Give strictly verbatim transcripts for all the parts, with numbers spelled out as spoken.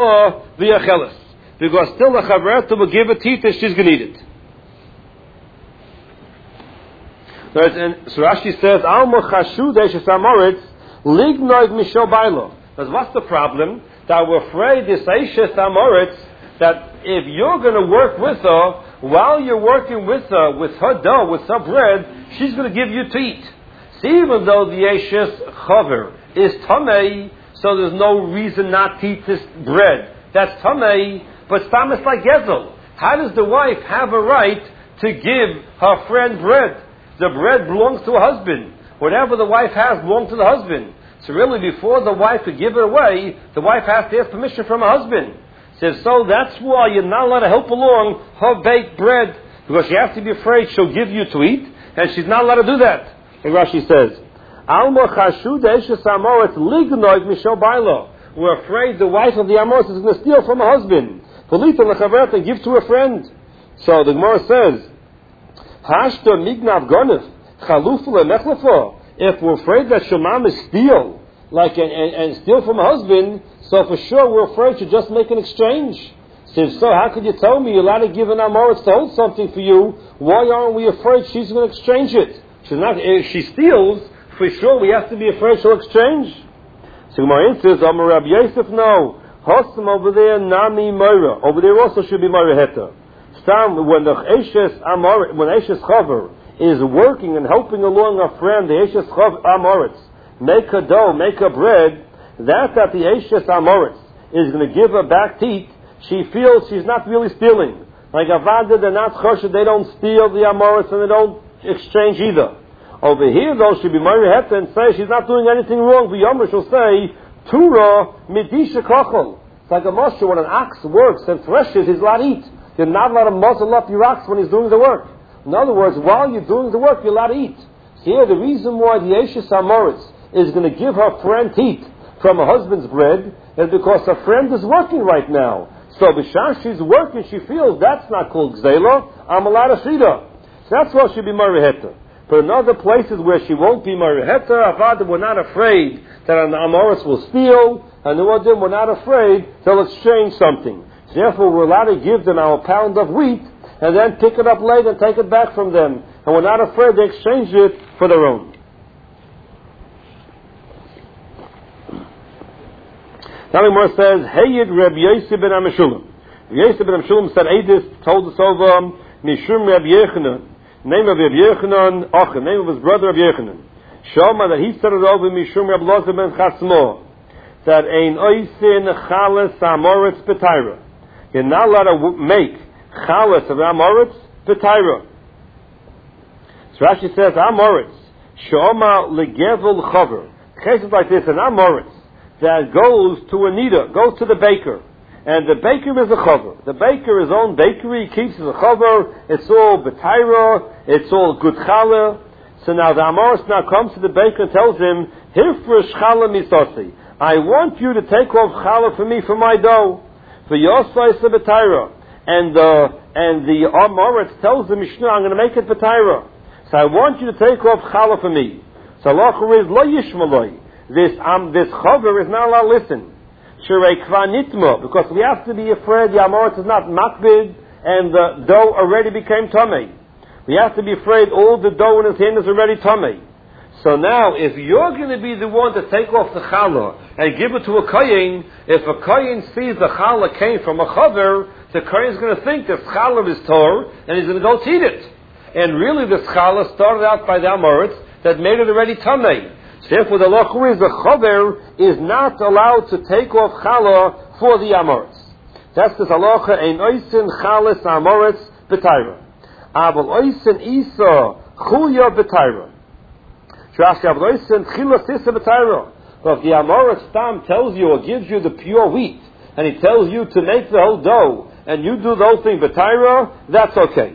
or the achelis. Because still the chavrata will give a teeth and she's going to eat it. And so Rashi says, Alma chashu deishes amoritz lignoid misho bailo. Because what's the problem? That we're afraid this Eishes Amoritz, that if you're going to work with her, while you're working with her, with her dough, with her bread, she's going to give you to eat. See, even though the Eishes Chaver is Tamei, so there's no reason not to eat this bread. That's Tamei, but Stam is like Gezel. How does the wife have a right to give her friend bread? The bread belongs to her husband. Whatever the wife has belongs to the husband. So really, before the wife could give it away, the wife has to ask permission from her husband. Says, so that's why you're not allowed to help along her baked bread, because she has to be afraid she'll give you to eat, and she's not allowed to do that. And Rashi says, Alma chashu deishes amoritz lignoid misho bailo. We're afraid the wife of the Amoritz is going to steal from her husband. Polita lechavert and give to a friend. So the Gemara says, Hashta mignav gonef chalufu lemechlefo. If we're afraid that Shemam is steal, like and, and, and steal from a husband, so for sure we're afraid to just make an exchange. So if so, how could you tell me you're allowed to give an Amoritz to hold something for you? Why aren't we afraid she's going to exchange it? She's not. If she steals, for sure we have to be afraid she'll exchange. So Gemara says, Amar Rabbi Yosef, no. Hosam over there, Nami Moira. Over there also should be Moira Heta. Stam, when the Eishes Amoritz, when Eishes Chaver is working and helping along a friend, the Eishes Amoritz, make a dough, make a bread, that that the Eishes Amoritz is going to give her back teeth, she feels she's not really stealing. Like Avada, they're not choshed, they don't steal the Amoritz and they don't exchange either. Over here, though, she'll be Mari Heta and say she's not doing anything wrong. The Yomer she'll say, Tura midisha kochel. It's like a Moshe, when an ox works and threshes, he's allowed to eat. You're not allowed to muzzle up your ox when he's doing the work. In other words, while you're doing the work, you're allowed to eat. So here, the reason why the Eishes Amoritz is going to give her friend teeth from her husband's bread is because her friend is working right now. So b'shah she's working, she feels that's not called gzela, I'm allowed to feed her. So that's why she'll be Mari Heta. But in other places where she won't be Mari Heta, Avada, we're not afraid that an Amoritz will steal, and the Udim, we're not afraid they'll exchange something. So therefore, we're allowed to give them our pound of wheat, and then pick it up later and take it back from them. And we're not afraid they exchange it for their own. Now the Gemara says, Heyid Reb Yosef ben Ameshulam. Yosef ben Ameshulam said, Eidis told us over Mishum Reb Yechanan, name of Reb Yechanan, Achim, name of his brother Reb Yechanan. Shoma, that he said it over Mishum Reb Loza ben Chasmo, that Ein Oisin Chalas Amoritz B'Taira. You're not allowed to make Chalas of Amoritz B'Taira. So Rashi says, Amoritz, Shoma Legevel Chaver. Cases like this, an Amoritz that goes to a knitter, goes to the baker. And the baker is a chaver. The baker, his own bakery, keeps as a chaver. It's all b'taira. It's all good challah. So now the Amoritz now comes to the baker and tells him, Hirfresh challah misasi. I want you to take off challah for me for my dough. For yosai se b'taira. And the, and the Amoritz tells the Mishnah, I'm going to make it b'taira. So I want you to take off challah for me. So Allah is lo yishmaloi. This um, this chaver is not allowed to listen. Shirei kva nitma, because we have to be afraid the Amoritz is not makbid and the dough already became tamei. We have to be afraid all the dough in his hand is already tamei. So now, if you're going to be the one to take off the challah and give it to a kohen, if a kohen sees the challah came from a chaver, the kohen is going to think this challah is tor and he's going to go eat it. And really, this challah started out by the Amoritz that made it already tamei. Therefore, the law is the chaver is not allowed to take off challah for the Amoritz. That's the halacha. Ein oisin chalas Amoritz b'taira. Aval oisin isa chulya b'taira. Shrashi aval oisin chilas isa b'taira. But if the Amoritz stam tells you or gives you the pure wheat, and he tells you to make the whole dough, and you do the whole thing b'taira, that's okay.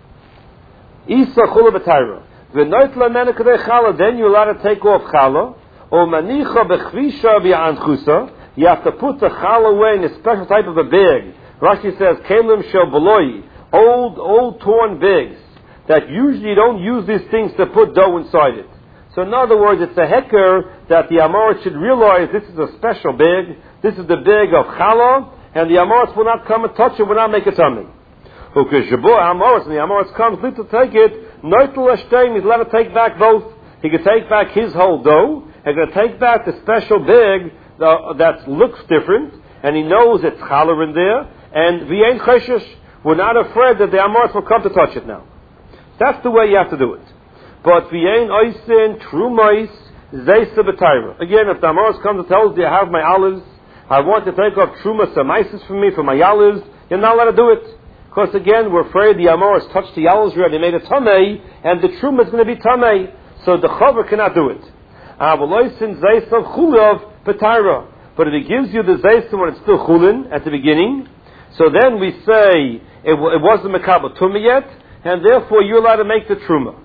Isa chulya b'taira. Then you're allowed to take off challah. Or manicha bechvisha v'anchusa. You have to put the challah away in a special type of a bag. Rashi says, kelim shel beloi, old, old torn bags that usually you don't use these things to put dough inside it. So in other words, it's a hecker that the Amoritz should realize this is a special bag. This is the bag of challah, and the Amoritz will not come and touch it, will not make it tummy. Because Jabur Amoritz, and the Amoritz comes, need to take it, Noitel Hashtayim, he's allowed to take back both. He can take back his whole dough, he's going to take back the special bag uh, that looks different, and he knows it's challah in there, and we ain't cheshish, we're not afraid that the Amoritz will come to touch it now. That's the way you have to do it. But we ain't oisin, trumais, zaysa b'tayra. Again, if the Amoritz comes and tells you, I have my olives, I want to take off truma samaisis for me, for my olives, you're not allowed to do it. Because again, we're afraid the Amoritz touched the olives already, made it tamei, and the truma is going to be tamei. So the chaver cannot do it. Avoloisin zaysa chulav b'tayra. But if he gives you the zaysa when it's still chulin at the beginning, so then we say it, it wasn't mekabel tumah yet, and therefore you're allowed to make the truma.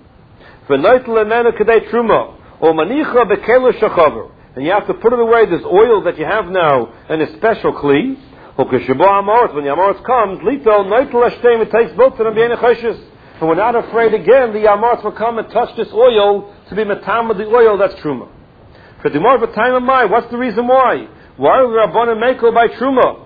And you have to put it away, this oil that you have now, in a special kli. When the Amoritz comes, it takes both of them, and we're not afraid again the Amoritz will come and touch this oil to be matam with the oil, that's truma. For the more of a time of my, what's the reason why? Why are we Rabbanan Mekel by truma?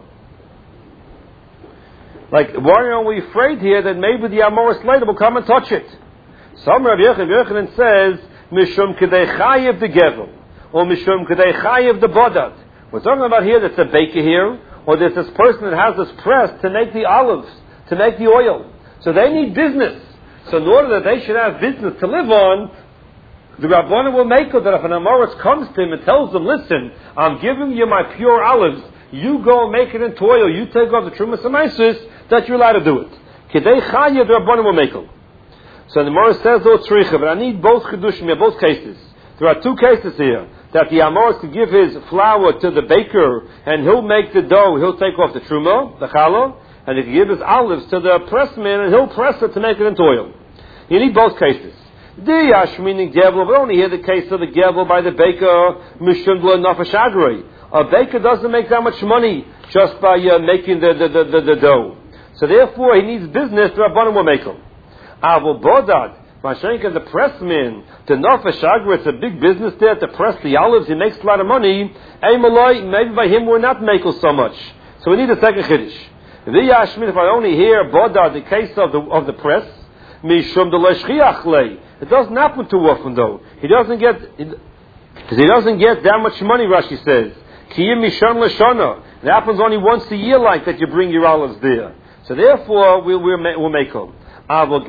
Like, why are we afraid here that maybe the Amoritz later will come and touch it? Some Rabbi Yochanan says, Mishum Kedei Chayev the Gevel, or Mishum Kedei Chayev the Bodad. We're talking about here that's a baker here, or there's this person that has this press to make the olives, to make the oil. So they need business. So in order that they should have business to live on, the Rabbanan will make it that if an Amoritz comes to him and tells them, listen, I'm giving you my pure olives, you go and make it into oil, you take off the Trumas Amaisis, that you're allowed to do it. Kedei Chayev, the Rabbanan will make it. So the Gemara says, oh, tzricha, but I need both chedushim here, both cases. There are two cases here, that the Amoritz can give his flour to the baker, and he'll make the dough, he'll take off the truma, the challah, and he can give his olives to the pressman, and he'll press it to make it into oil. You need both cases. Diyash, meaning gevel, but only here the case of the gevel by the baker, mishum lo nafesh agrei. A baker doesn't make that much money just by uh, making the, the, the, the, the dough. So therefore, he needs business, the Rabbanan will make him. Avol bodad, Mashenka, the pressman, the nafesh agrei, it's a big business there to press the olives, he makes a lot of money. Eimaloi, maybe by him we're not making so much. So we need a second chiddush. V'yashmin, if I only hear bodad, the case of the of the press, mishum de leshchiach lei. It doesn't happen too often though. He doesn't get, because he doesn't get that much money, Rashi says. Kiyim mishon leshana. It happens only once a year like that you bring your olives there. So therefore, we'll, we'll, we'll make them. But a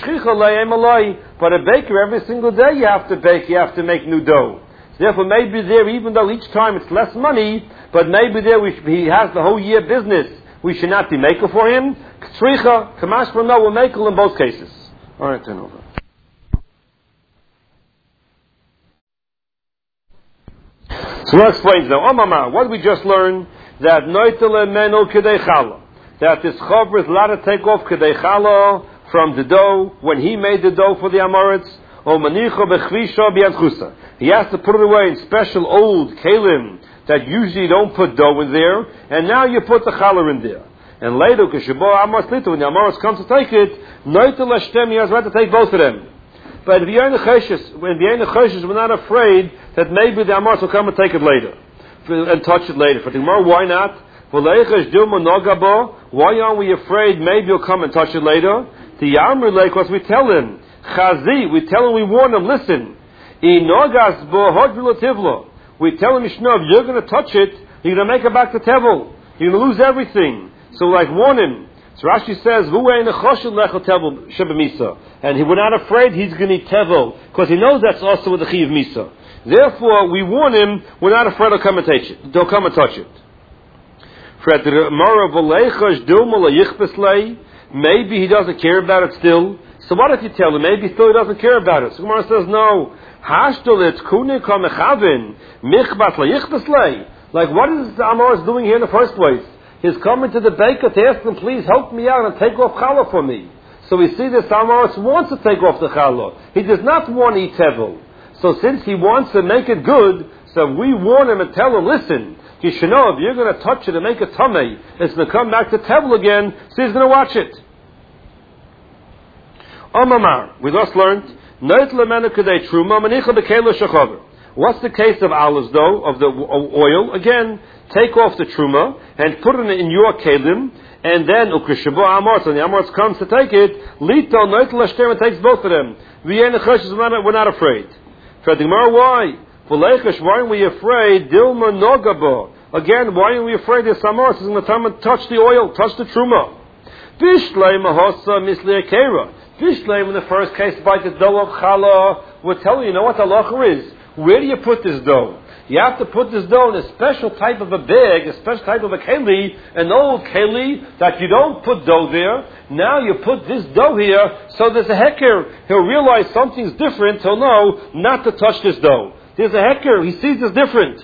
baker, every single day you have to bake, you have to make new dough. So therefore, maybe there, even though each time it's less money, but maybe there we, he has the whole year business, we should not be maker for him. Tzricha, Kamash for no, we'll make in both cases. All right, turn over. So let's explain now. Omama, what did we just learn? That noitel emenu kedei challah. That this chaver is allowed to take off kedei challah from the dough when he made the dough for the Amoritz. Or manicha bechvisha bi'antchusa. He has to put it away in special old kalim that usually don't put dough in there, and now you put the challah in there. And later, when the Amoritz comes to take it, noitel hashtem, he has right to take both of them. But if you're in the cheshes, when you're in the cheshes, we're not afraid that maybe the Amoritz will come and take it later and touch it later. For the Gemara, why not? Why aren't we afraid maybe he'll come and touch it later? The Yamr Lake, because we tell him, Chazi, we tell him, we warn him, listen, we tell him, Mishnah, if you're going to touch it, you're going to make it back to Tevel. You're going to lose everything. So like warn him. So Rashi says, and he, we're not afraid he's going to eat Tevel, because he knows that's also with the Chi of Misa. Therefore, we warn him, we're not afraid he'll come and touch it. They'll come and touch it. Maybe he doesn't care about it still. So what if you tell him? Maybe still he doesn't care about it. So Gemara says, no. Like, what is the Amoritz doing here in the first place? He's coming to the baker to ask him, please help me out and take off challah for me. So we see this Amoritz wants to take off the challah. He does not want to eat tevel. So since he wants to make it good, so we warn him and tell him, listen, you should know if you're going to touch it and make it tamei, it's going to come back to tevel again, so he's going to watch it. Omamar, we just learned, what's the case of olives though, of the oil? Again, take off the truma and put it in your kelim, and then ukrishabu amorts, and the amorts comes to take it. Lito noitel hashtem takes both of them. We're not afraid. For the Gemara, why? Why aren't we afraid? Dilma nogabo. Again, why aren't we afraid the amorts is going to come and touch the oil, touch the truma? Fishlei mahosa misli akera. Fishlei, in the first case, by the dough of challah, we're telling you, you know what the halacha is? Where do you put this dough? You have to put this dough in a special type of a bag, a special type of a keli, an old keli that you don't put dough there. Now you put this dough here, so there's a heker. He'll realize something's different, he'll know not to touch this dough. There's a heker, he sees it's different.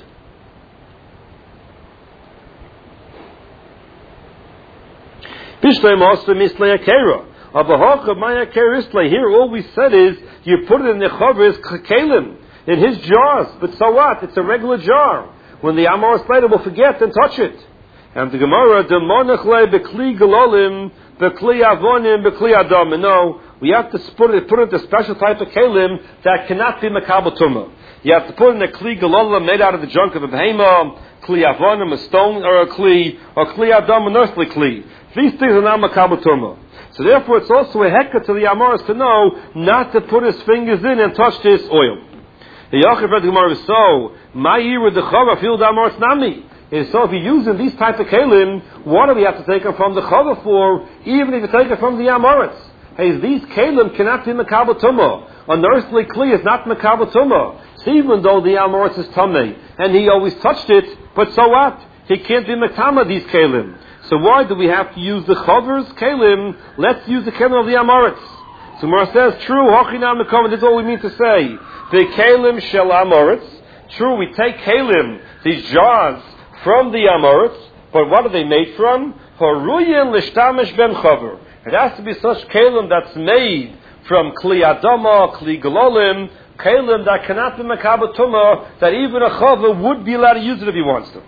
Here all we said is, you put it in the chavris kelim, in his jars, but so what? It's a regular jar. When the Amoris later will forget and touch it. And the Gemara, the monachle bekli galolim, bekli avonim, bekli adam. No, we have to put it, put it in a special type of kelim that cannot be makabel tumah. You have to put in a kli galolim made out of the junk of a behema, kli avonim, a stone or a kli, or kli adam, an earthly kli. These things are not makabel tumah. So therefore, it's also a hekka to the Amoris to know not to put his fingers in and touch this oil. The Yachid read the Gemara, so my year with the chava field amorts nami. So if you're using these type of kelim, what do we have to take them from the chava for? Even if you take it from the amorts, hey, these kelim cannot be makabel tumah. An earthly kli is not makabel tumah. So even though the amorts is tamei and he always touched it, but so what? He can't be makama these kelim. So why do we have to use the chavers kelim? Let's use the kelim of the amorts. So Gemara says, true, hochinam nekoma. This is all we mean to say. The kelim shel amoritz. True, we take kelim, these jars, from the amoritz, but what are they made from? Haruyin lishtamish ben chaver. It has to be such kelim that's made from kli adama, kli galolim, kelim that cannot be makabel tumah, that even a chaver would be allowed to use it if he wants to.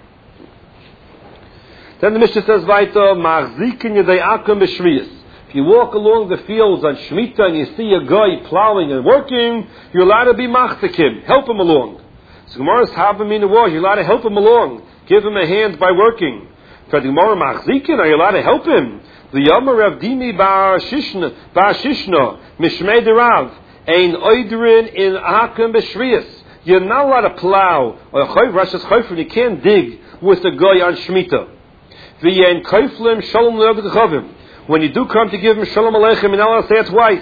Then the Mishnah says, "Vaita machzikin yedei akum b'shviyas." If you walk along the fields on Shemitah and you see a guy plowing and working, you're allowed to be machzikim, help him along. So Gemara's having in the war, you're allowed to help him along, give him a hand by working. For the Gemara machzikin, are you allowed to help him? The Yomar Rav Dimi bar Shishna, bar Shishna, Mishmei derav, ein oidrin in akum b'shviyas. You're not allowed to plow or chayv rashas chayfrim. You can't dig with a guy on Shemitah. V'yen kaiflim shalom le'ogdechavim. When you do come to give him shalom aleichem, you're not allowed to say it twice.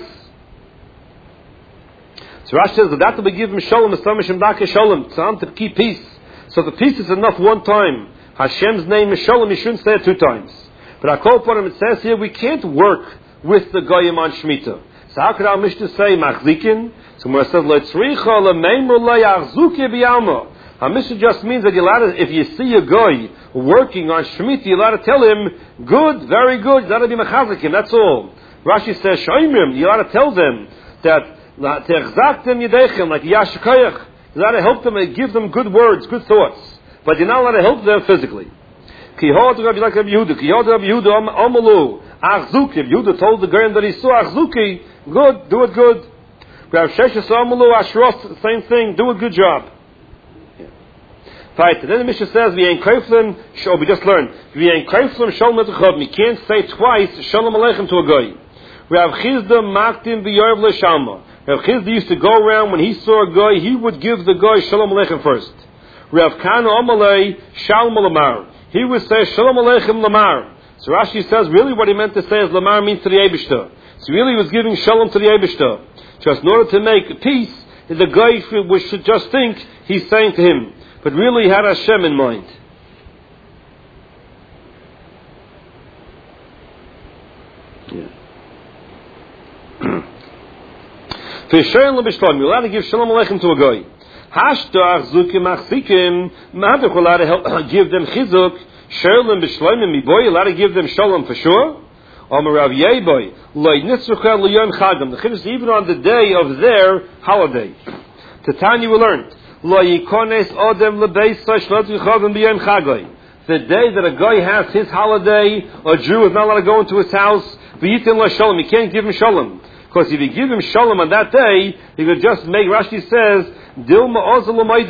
So Rashi says that to give him shalom, estamishim dake shalom, tzam to keep peace. So the peace is enough one time. Hashem's name is shalom. You shouldn't say it two times. But I call upon him. It says here we can't work with the goyim on Shemitah. So how could our Mishnah say machzikin? So when it says letzricha lemeimur le'achzuke b'yalma. Our Mishnah just means that you're allowed to, if you see a guy working on Shemitah, you're allowed to tell him, good, very good, you're allowed to be mechazikim, that's all. Rashi says, shoimrim, you're allowed to tell them that, te'echzaktem yedechem, like yashikayach, you're allowed to help them and give them good words, good thoughts. But you're not allowed to help them physically. Kihod Rabbi like Rabbi Yehuda, Kihod Rabbi Yehuda, Amalu, achzuki, Yehuda told the guy that he saw achzuki, good, do it good. Rabbi Sheshes Amalu, ashros, same thing, do a good job. Right. And then the Mishnah says, "We ain't kaiflim." Oh, we just learned. We ain't kaiflim shalom aleichem. We can't say twice shalom aleichem to a guy. Rav Chizda maktim b'yorv le'shalma. Rav Chizda used to go around when he saw a guy, he would give the guy shalom aleichem first. Rav Kana amalei shalom lamar. He would say shalom aleichem lamar. So Rashi says, really, what he meant to say is lamar means to the Eibishter. So really, he was giving shalom to the Eibishter. Just in order to make peace, the guy should just think he's saying to him. But really he had Hashem in mind. Yeah. You're allowed to give shalom aleichem to a guy. Hashtag zukim achzikim. You're allowed to give them chizuk. Shalom b'shloimim miboy. You're allowed to give them shalom for sure. Amarav yeboy. Lo nitzrucha l'yom chagam. The chiddush even on the day of their holiday. Tanya we learned. The day that a guy has his holiday, a Jew is not allowed to go into his house. You can't give him shalom. Because if you give him shalom on that day, he could just make, Rashi says,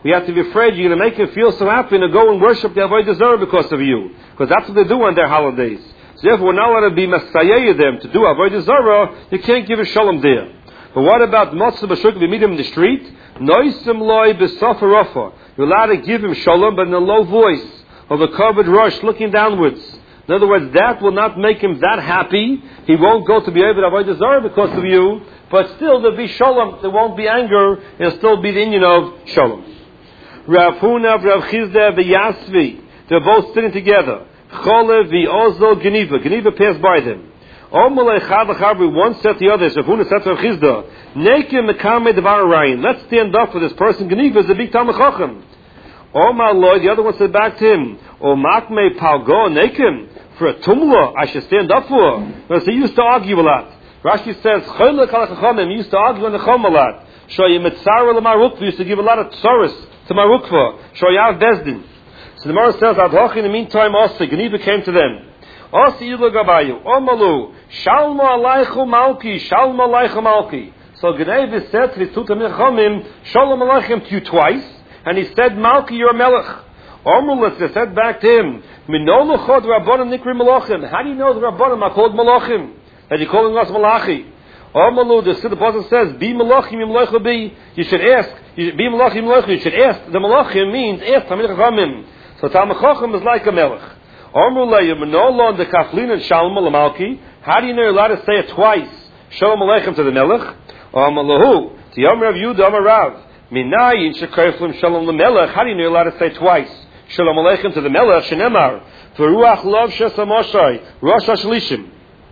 We have to be afraid you're going to make him feel so happy and go and worship the Avodah Zarah because of you. Because that's what they do on their holidays. So therefore, we're not allowed to be Messiah them to do Avodah Zarah. You can't give a shalom there. But what about Motzah B'Shuk? If you meet him in the street, Noisim Loi B'Sofa Rafa. You're allowed to give him shalom, but in a low voice, of a covered rush, looking downwards. In other words, that will not make him that happy. He won't go to be able to avoid Zarah because of you, but still there'll be shalom. There won't be anger. It'll still be the union of shalom. Rav Huna, Rav Chizda, V'Yasvi. They're both sitting together. Cholev, V'Ozel, Geniva. Geniva passed by them. One said to the other, Rav Huna said to Rav Chizda, Nekim Mekame Devar Arayin. Let's stand up for this person. Geniva is a big Talmid Chacham. Oh my Lord, the other one said back to him, O Makme Palgo Nekim, for a tumla I should stand up for. Because he used to argue a lot. Rashi says, Choylek al Chachamim, he used to argue on the Chom a lot. Shoyim Etzara L'Marukva, used to give a lot of tsaris to Marukva. Shoyav Bezdin. So the Gemara says, Adhoch in the meantime also, Geniva came to them. Osi Yidlo Gabayu, Omalu, Shalma Alaychu Malki, Shalma Alaychu Malki. So Geniva said to the Tutam Chachamim, Shalom Aleichem to you twice. And he said, Malki, you're a melech. Omrulis, they said back to him, Minoluchod Rabbanim Nikri Malachim. How do you know the Rabbanim are called Malachim? That you're calling us Malachi? Omru, the Siddur Pasuk says, Be Malachim, Yimloichu be. You should ask, you should, Be Malachim, Yimloichu. You should ask. The Malachim means, ask Talmid Chachamim. So Talmid Chacham is like a melech. Omru le'yu, Minolon de Kaflin and Shalom Lamalki. How do you know you're allowed to say it twice? Shalom Aleichem to the melech. Omru lehu, to Yom Rav Yehuda, Amar Rav. Minayin shekayflim shalom lemelech. How do you know you're allowed to say twice? Shalom aleichem to the melech. Shenemar v'ruach lov shesamoshay rosh hashlishim.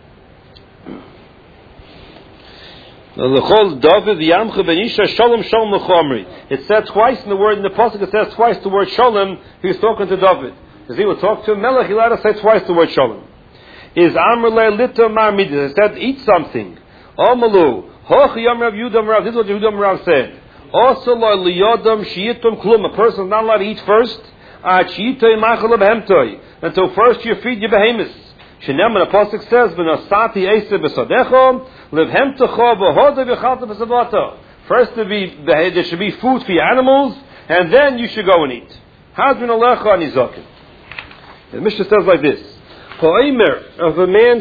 L'chol David v'yamcha benisha shalom shalom l'chomri. It said twice in the word in the pasuk. It says twice the word shalom. He was talking to David. Because he would talk to a melech, he allowed to say twice the word shalom. Is amr le'lito mar midas. It said eat something. Omalu hoch yom Rav Yehuda Rav. This is what Yehuda Rav said. Also, liyodam shiyitum klum. A person is not allowed to eat first. Until first you feed your behemoths. Shenem, the pasuk says, "V'nosati eser b'sadecho levhemtecho v'hoda v'chalta b'savata." First, there be there should be food for your animals, and then you should go and eat. Hadrin alecha anizakim. The Mishnah says like this: If a man